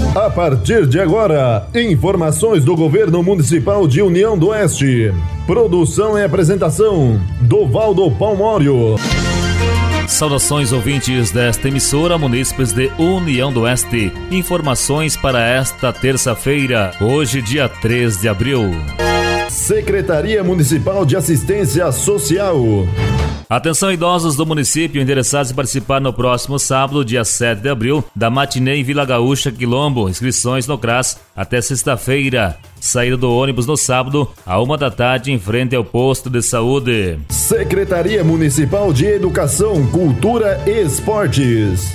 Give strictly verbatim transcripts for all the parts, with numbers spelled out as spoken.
A partir de agora, informações do Governo Municipal de União do Oeste. Produção e apresentação, Dovaldo Palmório. Saudações ouvintes desta emissora, munícipes de União do Oeste. Informações para esta terça-feira, hoje dia três de abril. Secretaria Municipal de Assistência Social. Atenção idosos do município interessados em participar no próximo sábado, dia sete de abril, da matinê em Vila Gaúcha, Quilombo. Inscrições no C R A S até sexta-feira. Saída do ônibus no sábado, à uma da tarde, em frente ao posto de saúde. Secretaria Municipal de Educação, Cultura e Esportes.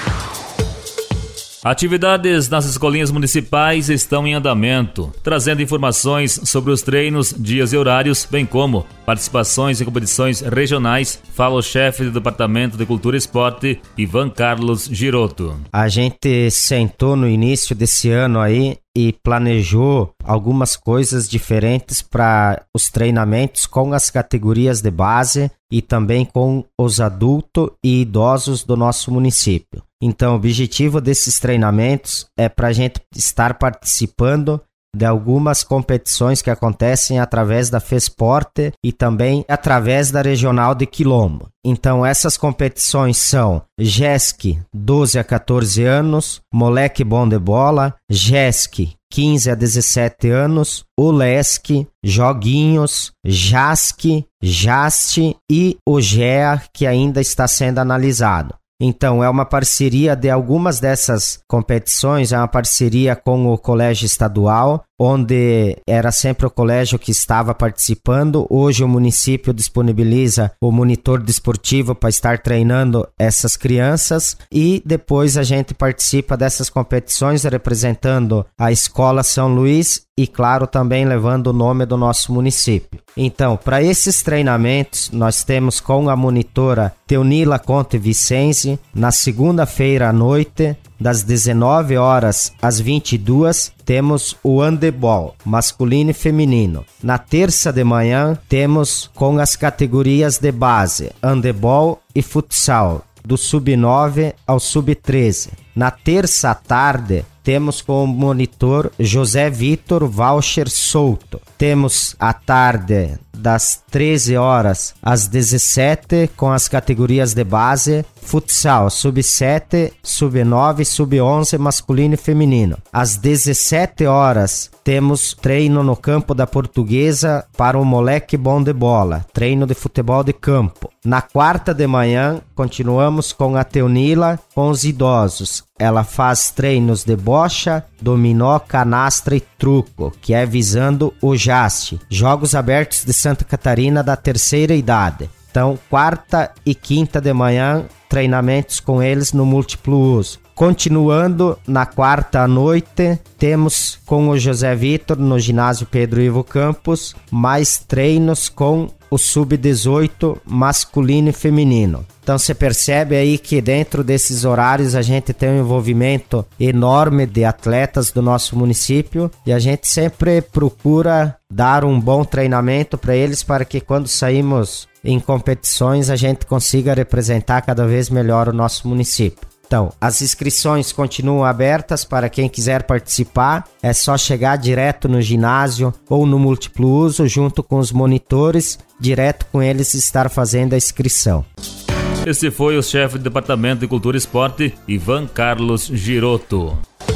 Atividades nas escolinhas municipais estão em andamento, trazendo informações sobre os treinos, dias e horários, bem como participações em competições regionais, fala o chefe do Departamento de Cultura e Esporte, Ivan Carlos Giroto. A gente sentou no início desse ano aí e planejou algumas coisas diferentes para os treinamentos com as categorias de base e também com os adultos e idosos do nosso município. Então, o objetivo desses treinamentos é para a gente estar participando de algumas competições que acontecem através da FESPORTE e também através da Regional de Quilombo. Então, essas competições são G E S C doze a quatorze anos, Moleque Bom de Bola, G E S C quinze a dezessete anos, o L E S C, Joguinhos, J A S C, J A S T e o G E A, que ainda está sendo analisado. Então, é uma parceria de algumas dessas competições, é uma parceria com o Colégio Estadual, onde era sempre o colégio que estava participando. Hoje o município disponibiliza o monitor desportivo para estar treinando essas crianças e depois a gente participa dessas competições representando a Escola São Luís e, claro, também levando o nome do nosso município. Então, para esses treinamentos, nós temos com a monitora Teunila Conte Vicenzi, na segunda-feira à noite, das dezenove horas às vinte e duas, temos o handebol, masculino e feminino. Na terça de manhã, temos com as categorias de base, handebol e futsal, do sub nove ao sub treze. Na terça à tarde, temos como monitor José Vitor Voucher Souto. Temos à tarde das treze horas às dezessete com as categorias de base, futsal, sub sete, sub nove, sub onze, masculino e feminino. Às dezessete horas temos treino no campo da Portuguesa para o Moleque Bom de Bola, treino de futebol de campo. Na quarta de manhã, continuamos com a Teunila com os idosos. Ela faz treinos de bocha, dominó, canastra e truco, que é visando o J A S T, Jogos Abertos de Santa Catarina da terceira idade. Então, quarta e quinta de manhã, treinamentos com eles no múltiplo uso. Continuando, na quarta à noite, temos com o José Vitor, no ginásio Pedro Ivo Campos, mais treinos com o sub dezoito masculino e feminino. Então você percebe aí que dentro desses horários a gente tem um envolvimento enorme de atletas do nosso município e a gente sempre procura dar um bom treinamento para eles para que quando saímos em competições a gente consiga representar cada vez melhor o nosso município. Então, as inscrições continuam abertas para quem quiser participar. É só chegar direto no ginásio ou no múltiplo uso junto com os monitores, direto com eles estar fazendo a inscrição. Este foi o chefe do Departamento de Cultura e Esporte, Ivan Carlos Giroto.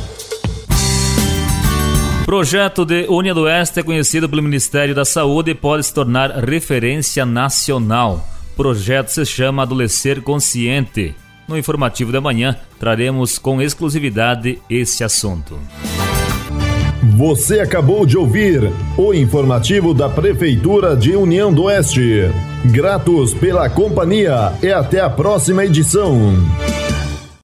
Projeto de União do Oeste é conhecido pelo Ministério da Saúde e pode se tornar referência nacional. O projeto se chama Adolescer Consciente. No informativo da manhã, traremos com exclusividade esse assunto. Você acabou de ouvir o informativo da Prefeitura de União do Oeste. Gratos pela companhia e até a próxima edição.